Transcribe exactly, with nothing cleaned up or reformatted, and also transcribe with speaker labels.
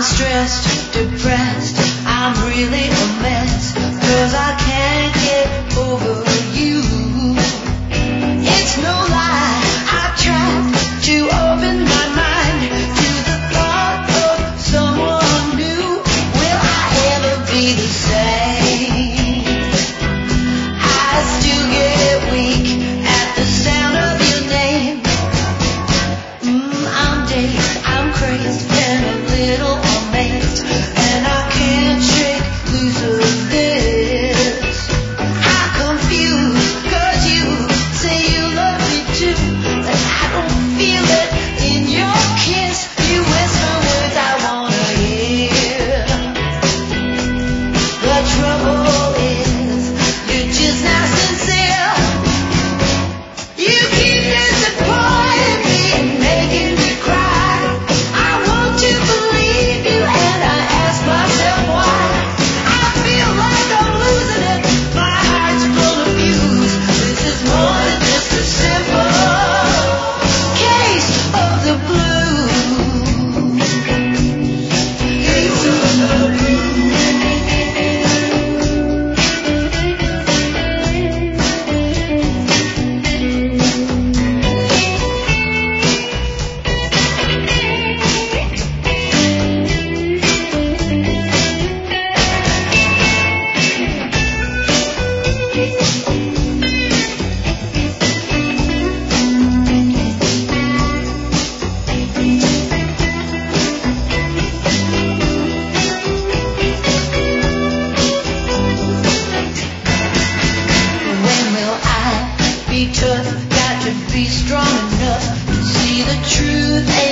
Speaker 1: stressed, depressed, I'm really a mess, 'cause I can't get over you. It's no lie, I tried to open my mind to the thought of someone new. Will I ever be the same? I still get weak at the sound of your name. Mm, I'm dazed, I'm crazed, and a little amazed, and I can't shake loose of this. I'm confused, 'cause you say you love me too, but I don't feel it in your kiss. You whisper words I wanna hear. The trouble is, you're just not sincere. You keep disappointing me and making me cry. I want to believe you and I ask myself why. I feel like I'm losing it, my heart's full of views. This is more than just a simple case of the blues. Case of the blues. When will I be tough? Got to be strong enough to see the truth.